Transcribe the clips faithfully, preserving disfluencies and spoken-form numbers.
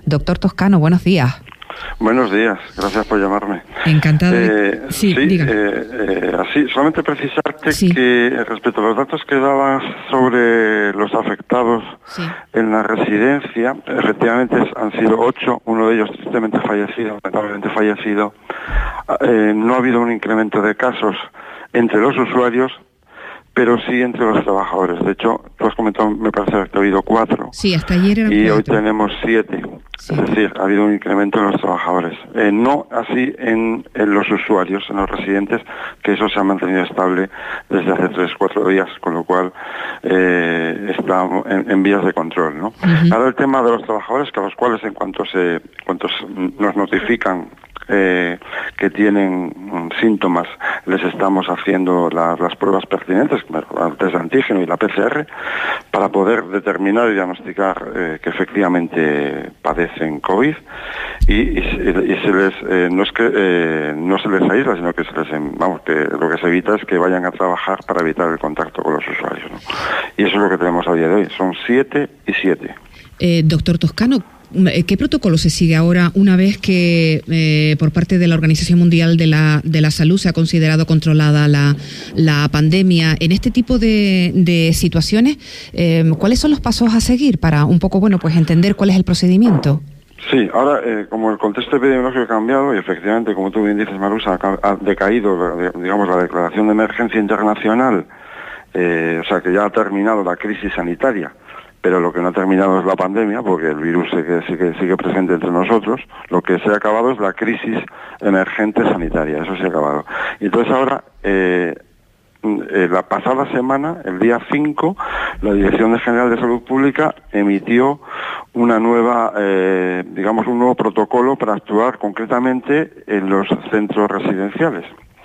Doctor Toscano, buenos días. Buenos días, gracias por llamarme. Encantado. Eh, sí, sí eh, eh, así, solamente precisarte sí. que respecto a los datos que dabas sobre los afectados sí. en la residencia, efectivamente han sido ocho, uno de ellos tristemente fallecido, lamentablemente fallecido. Eh, no ha habido un incremento de casos entre los usuarios, pero sí entre los trabajadores. De hecho, tú has comentado, me parece que ha habido cuatro. Sí, hasta ayer eran y cuatro. Hoy tenemos siete. Sí. Es decir, ha habido un incremento en los trabajadores. Eh, no así en, en los usuarios, en los residentes, que eso se ha mantenido estable desde hace tres, cuatro días, con lo cual eh, está en, en vías de control, ¿no? Uh-huh. Ahora el tema de los trabajadores, que a los cuales en cuanto se, cuanto nos notifican Eh, que tienen um, síntomas, les estamos haciendo la, las pruebas pertinentes, el test de antígeno y la P C R, para poder determinar y diagnosticar eh, que efectivamente padecen COVID y, y, y se les eh, no es que eh, no se les aísla, sino que se les vamos que lo que se evita es que vayan a trabajar para evitar el contacto con los usuarios, ¿no? Y eso es lo que tenemos a día de hoy. Son siete y siete. Eh, doctor Toscano, ¿qué protocolo se sigue ahora una vez que eh, por parte de la Organización Mundial de la, de la Salud se ha considerado controlada la, la pandemia? En este tipo de, de situaciones, eh, ¿cuáles son los pasos a seguir para un poco, bueno, pues entender cuál es el procedimiento? Sí, ahora eh, como el contexto epidemiológico ha cambiado y efectivamente, como tú bien dices, Marusa, ha, ha decaído, digamos, la declaración de emergencia internacional, eh, o sea que ya ha terminado la crisis sanitaria, pero lo que no ha terminado es la pandemia, porque el virus sigue, sigue, sigue presente entre nosotros. Lo que se ha acabado es la crisis emergente sanitaria, eso se ha acabado. Y entonces ahora, eh, eh, la pasada semana, el día cinco, la Dirección General de Salud Pública emitió una nueva, eh, digamos, un nuevo protocolo para actuar concretamente en los centros residenciales,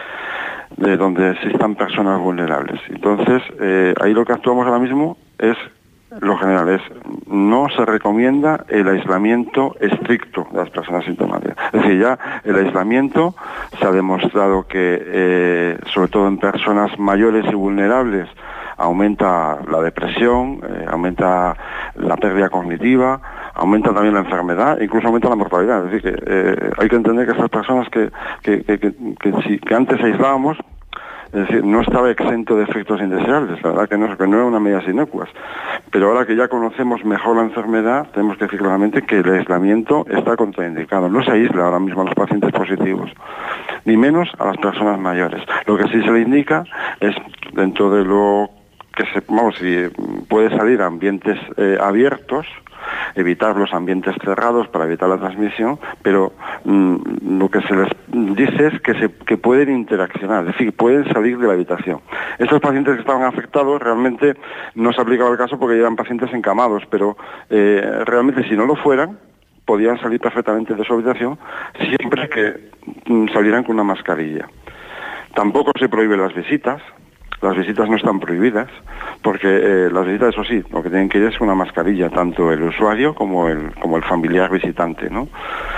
de donde existan personas vulnerables. Entonces, eh, ahí lo que actuamos ahora mismo es, lo general es, no se recomienda el aislamiento estricto de las personas sintomáticas. Es decir, ya el aislamiento se ha demostrado que, eh, sobre todo en personas mayores y vulnerables, aumenta la depresión, eh, aumenta la pérdida cognitiva, aumenta también la enfermedad, incluso aumenta la mortalidad. Es decir, que eh, hay que entender que estas personas que, que, que, que, que, si, que antes aislábamos, es decir, no estaba exento de efectos indeseables, la verdad que no, que no eran unas medidas inocuas. Pero ahora que ya conocemos mejor la enfermedad, tenemos que decir claramente que el aislamiento está contraindicado. No se aísla ahora mismo a los pacientes positivos, ni menos a las personas mayores. Lo que sí se le indica es, dentro de lo que se, vamos, si puede salir a ambientes eh, abiertos, evitar los ambientes cerrados para evitar la transmisión, pero mmm, lo que se les dice es que se que pueden interaccionar, es decir, pueden salir de la habitación. Estos pacientes que estaban afectados realmente no se aplicaba el caso porque eran pacientes encamados, pero eh, realmente si no lo fueran, podían salir perfectamente de su habitación siempre que mmm, salieran con una mascarilla. Tampoco se prohíben las visitas. Las visitas no están prohibidas, porque eh, las visitas, eso sí, lo que tienen que ir es una mascarilla, tanto el usuario como el, como el familiar visitante, ¿no?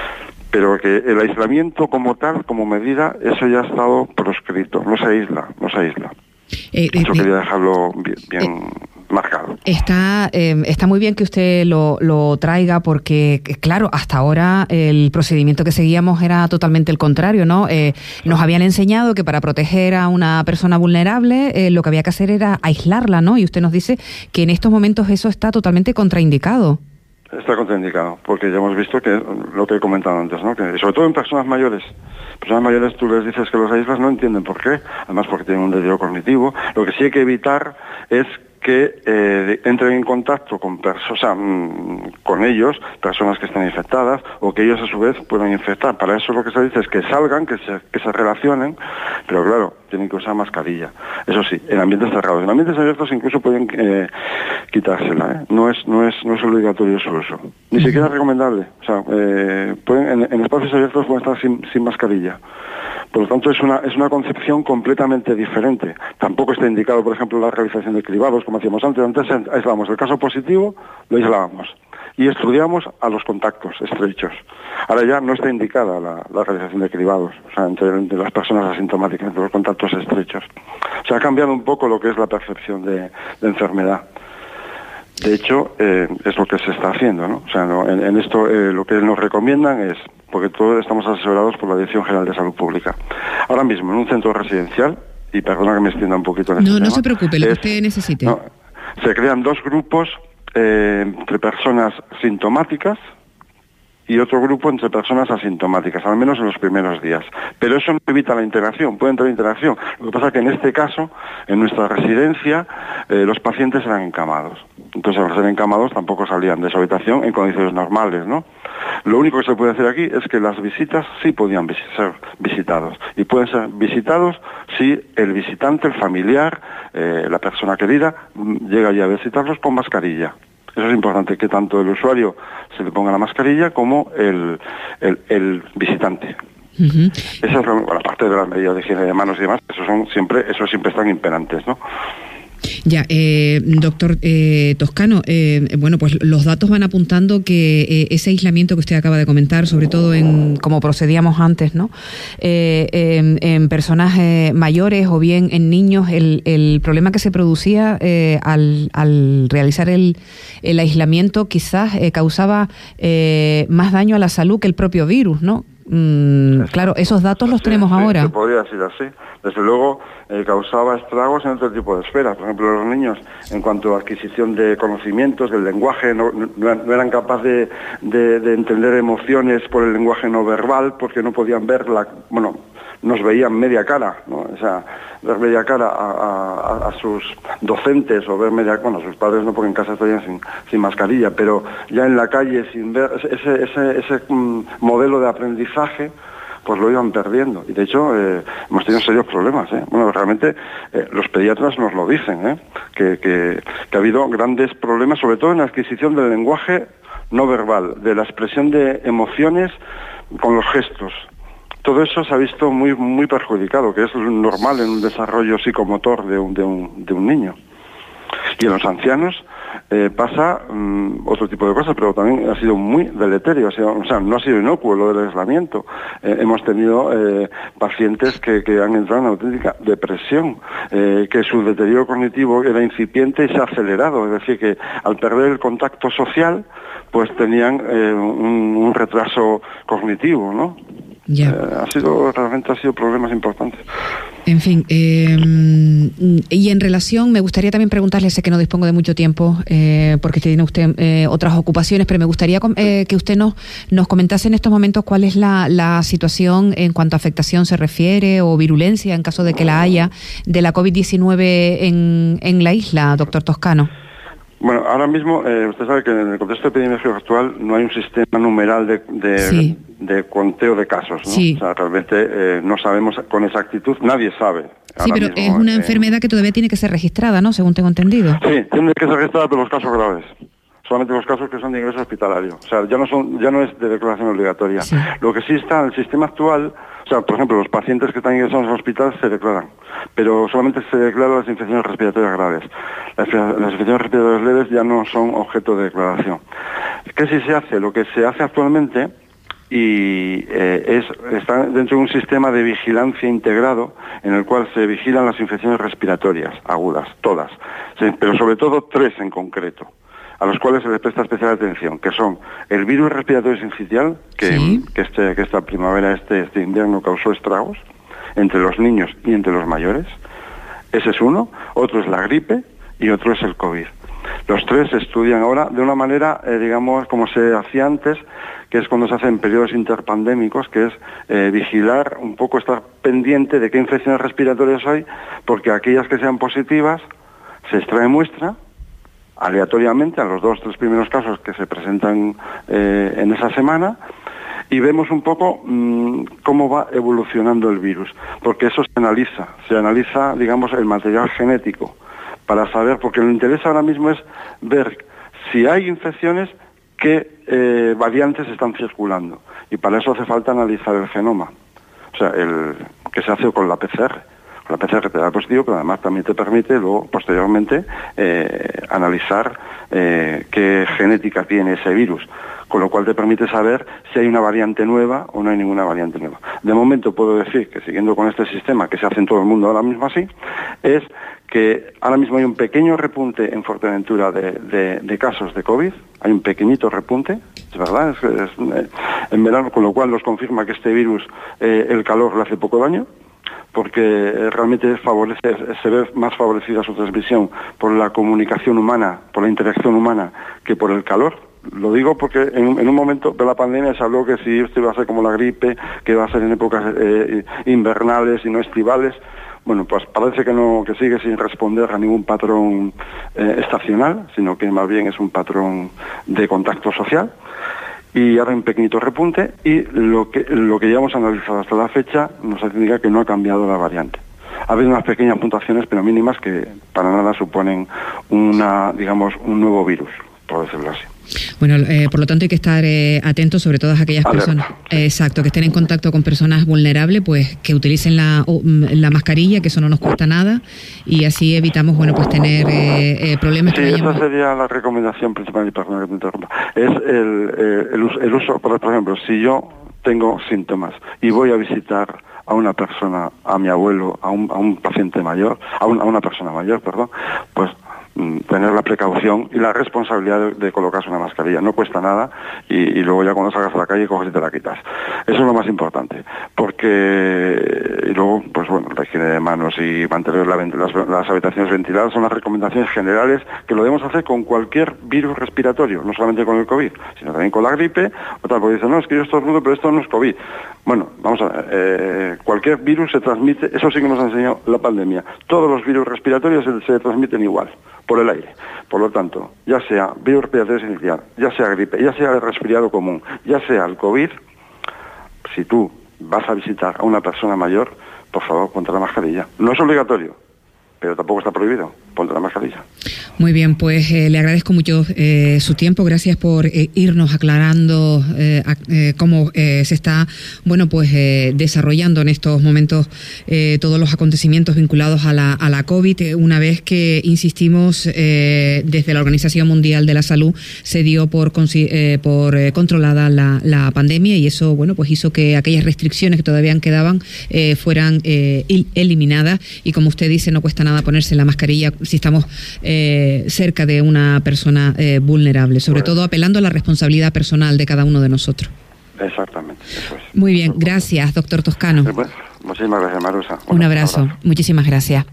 Pero que el aislamiento como tal, como medida, eso ya ha estado proscrito, no se aísla, no se aísla. Eh, eso eh, quería dejarlo bien, bien eh, marcado. Está, eh, está muy bien que usted lo, lo traiga porque, claro, hasta ahora el procedimiento que seguíamos era totalmente el contrario, ¿no? Eh, nos habían enseñado que para proteger a una persona vulnerable eh, lo que había que hacer era aislarla, ¿no? Y usted nos dice que en estos momentos eso está totalmente contraindicado. Está contraindicado, porque ya hemos visto que lo que he comentado antes, ¿no? Que sobre todo en personas mayores. Personas mayores tú les dices que los aíslas, no entienden por qué, además porque tienen un deterioro cognitivo. Lo que sí hay que evitar es que eh, entren en contacto con personas, o sea, mmm, con ellos, personas que están infectadas, o que ellos a su vez puedan infectar. Para eso lo que se dice es que salgan, que se, que se relacionen, pero claro, tienen que usar mascarilla. Eso sí, en ambientes cerrados. En ambientes abiertos incluso pueden eh, quitársela, ¿eh? No es, no es, no es obligatorio su uso. Ni siquiera es recomendable. O sea, eh, pueden, en, en espacios abiertos pueden estar sin, sin mascarilla. Por lo tanto, es una, es una concepción completamente diferente. Tampoco está indicado, por ejemplo, la realización de cribados, como hacíamos antes. Antes aislábamos el caso positivo, lo aislábamos. Y estudiamos a los contactos estrechos. Ahora ya no está indicada la, la realización de cribados, o sea, entre, entre las personas asintomáticas, entre los contactos estrechos. O sea, ha cambiado un poco lo que es la percepción de, de enfermedad. De hecho, eh, es lo que se está haciendo, ¿no? O sea, no, en, en esto eh, lo que nos recomiendan es, porque todos estamos asesorados por la Dirección General de Salud Pública. Ahora mismo, en un centro residencial, y perdona que me extienda un poquito en este No, tema, no se preocupe, lo que es, usted necesite. No, se crean dos grupos eh, entre personas sintomáticas y otro grupo entre personas asintomáticas, al menos en los primeros días. Pero eso no evita la interacción, puede entrar interacción. Lo que pasa es que en este caso, en nuestra residencia, eh, los pacientes eran encamados. Entonces, al ser encamados, tampoco salían de su habitación en condiciones normales, ¿no? Lo único que se puede hacer aquí es que las visitas sí podían vis- ser visitados. Y pueden ser visitados si el visitante, el familiar, eh, la persona querida, llega allí a visitarlos con mascarilla. Eso es importante, que tanto el usuario se le ponga la mascarilla como el, el, el visitante. Uh-huh. Esa es la, bueno, aparte de las medidas de higiene de manos y demás, eso son siempre, eso siempre están imperantes, ¿no? Ya, eh, doctor eh, Toscano, eh, bueno, pues los datos van apuntando que eh, ese aislamiento que usted acaba de comentar, sobre todo en como procedíamos antes, ¿no? Eh, eh, en personas eh, mayores o bien en niños, el, el problema que se producía eh, al, al realizar el, el aislamiento quizás eh, causaba eh, más daño a la salud que el propio virus, ¿no? Mm, claro, esos datos los tenemos sí, ahora. Se podría decir así. Desde luego eh, causaba estragos en otro tipo de esferas. Por ejemplo, los niños, en cuanto a adquisición de conocimientos, del lenguaje, no, no, no eran capaces de, de, de entender emociones por el lenguaje no verbal, porque no podían ver la... Bueno, nos veían media cara, ¿no? O sea, ver media cara a, a, a sus docentes o ver media... Bueno, sus padres no, porque en casa estarían sin, sin mascarilla, pero ya en la calle sin ver ese, ese, ese um, modelo de aprendizaje, pues lo iban perdiendo. Y de hecho, eh, hemos tenido serios problemas, ¿eh? Bueno, realmente eh, los pediatras nos lo dicen, ¿eh? Que, que, que ha habido grandes problemas, sobre todo en la adquisición del lenguaje no verbal, de la expresión de emociones con los gestos. Todo eso se ha visto muy muy perjudicado, que es normal en un desarrollo psicomotor de un, de un, de un niño. Y en los ancianos eh, pasa um, otro tipo de cosas, pero también ha sido muy deleterio. O sea, o sea no ha sido inocuo lo del aislamiento. Eh, hemos tenido eh, pacientes que, que han entrado en una auténtica depresión, eh, que su deterioro cognitivo era incipiente y se ha acelerado. Es decir, que al perder el contacto social, pues tenían eh, un, un retraso cognitivo, ¿no? Ya. Eh, ha sido, realmente ha sido problemas importantes. En fin, eh, y en relación, me gustaría también preguntarle, sé que no dispongo de mucho tiempo, eh, porque tiene usted eh, otras ocupaciones, pero me gustaría eh, que usted nos, nos comentase en estos momentos cuál es la, la situación en cuanto a afectación se refiere, o virulencia, en caso de que la haya, de la COVID diecinueve en, en la isla, doctor Toscano. Bueno, ahora mismo, eh, usted sabe que en el contexto epidemiológico actual no hay un sistema numeral de, de, sí. de conteo de casos, ¿no? Sí. O sea, realmente eh, no sabemos con exactitud, nadie sabe. Sí, pero mismo, es una eh, enfermedad que todavía tiene que ser registrada, ¿no? Según tengo entendido. Sí, tiene que ser registrada, pero los casos graves. Solamente los casos que son de ingreso hospitalario. O sea, ya no son, ya no es de declaración obligatoria. Sí. Lo que sí está en el sistema actual, o sea, por ejemplo, los pacientes que están ingresados al hospital se declaran, pero solamente se declaran las infecciones respiratorias graves. Las, las infecciones respiratorias leves ya no son objeto de declaración. ¿Qué sí se hace? Lo que se hace actualmente y eh, es está dentro de un sistema de vigilancia integrado en el cual se vigilan las infecciones respiratorias agudas, todas, sí, pero sobre todo tres en concreto, a los cuales se les presta especial atención, que son el virus respiratorio sincitial, que, sí. que, este, que esta primavera, este, este invierno causó estragos entre los niños y entre los mayores. Ese es uno. Otro es la gripe y otro es el COVID. Los tres se estudian ahora de una manera, eh, digamos, como se hacía antes, que es cuando se hace en periodos interpandémicos, que es eh, vigilar un poco, estar pendiente de qué infecciones respiratorias hay, porque aquellas que sean positivas se extrae muestra aleatoriamente a los dos o tres primeros casos que se presentan eh, en esa semana, y vemos un poco mmm, cómo va evolucionando el virus, porque eso se analiza, se analiza, digamos, el material genético, para saber, porque lo que interesa ahora mismo es ver si hay infecciones, qué eh, variantes están circulando, y para eso hace falta analizar el genoma, o sea, el que se hace con la P C R. La P C R te da positivo, pero además también te permite luego, posteriormente, eh, analizar eh, qué genética tiene ese virus, con lo cual te permite saber si hay una variante nueva o no hay ninguna variante nueva. De momento puedo decir que, siguiendo con este sistema que se hace en todo el mundo ahora mismo así, es que ahora mismo hay un pequeño repunte en Fuerteventura de, de, de casos de COVID, hay un pequeñito repunte, es verdad, es, es, eh, en verano, con lo cual nos confirma que este virus, eh, el calor le hace poco daño, porque realmente favorece, se ve más favorecida su transmisión por la comunicación humana, por la interacción humana, que por el calor. Lo digo porque en, en un momento de la pandemia se habló que si esto iba a ser como la gripe, que iba a ser en épocas eh, invernales y no estivales. Bueno, pues parece que no, que sigue sin responder a ningún patrón eh, estacional, sino que más bien es un patrón de contacto social. Y ahora hay un pequeñito repunte, y lo que lo que llevamos analizado hasta la fecha nos indica que no ha cambiado la variante. Ha habido unas pequeñas puntuaciones, pero mínimas, que para nada suponen una, digamos, un nuevo virus, por decirlo así. Bueno, eh, por lo tanto hay que estar eh, atentos, sobre todo a aquellas Alerta. personas, eh, exacto, que estén en contacto con personas vulnerables, pues que utilicen la, oh, la mascarilla, que eso no nos cuesta nada, y así evitamos, bueno, pues tener eh, eh, problemas. Sí, que esa sería la recomendación principal, y perdón que te interrumpa. Es el, eh, el, uso, el uso, por ejemplo, si yo tengo síntomas y voy a visitar a una persona, a mi abuelo, a un, a un paciente mayor, a, un, a una persona mayor, perdón, pues tener la precaución y la responsabilidad de, de colocarse una mascarilla. No cuesta nada, y, y luego ya cuando salgas a la calle coges y te la quitas. Eso es lo más importante, porque y luego, pues bueno, la higiene de manos y mantener la, las, las habitaciones ventiladas son las recomendaciones generales que lo debemos hacer con cualquier virus respiratorio, no solamente con el COVID, sino también con la gripe. Otra porque dicen, no, es que yo estornudo, pero esto no es COVID. Bueno, vamos a ver, eh, cualquier virus se transmite, eso sí que nos ha enseñado la pandemia. Todos los virus respiratorios se, se transmiten igual, por el aire. Por lo tanto, ya sea virus respiratorio inicial, ya sea gripe, ya sea el resfriado común, ya sea el COVID, si tú vas a visitar a una persona mayor, por favor, ponte la mascarilla. No es obligatorio, pero tampoco está prohibido. Ponte la mascarilla. Muy bien, pues eh, le agradezco mucho eh, su tiempo. Gracias por eh, irnos aclarando eh, a, eh, cómo eh, se está, bueno, pues eh, desarrollando en estos momentos eh, todos los acontecimientos vinculados a la, a la COVID. Eh, una vez que, insistimos, eh, desde la Organización Mundial de la Salud se dio por, eh, por eh, controlada la, la pandemia, y eso, bueno, pues hizo que aquellas restricciones que todavía quedaban eh, fueran eh, eliminadas. Y como usted dice, no cuesta nada ponerse la mascarilla si estamos eh, cerca de una persona eh, vulnerable, sobre bueno. todo apelando a la responsabilidad personal de cada uno de nosotros. Exactamente, eso es. Muy bien, gracias, doctor Toscano. Bueno, muchísimas gracias, Marusa. Un abrazo, abrazo. Muchísimas gracias.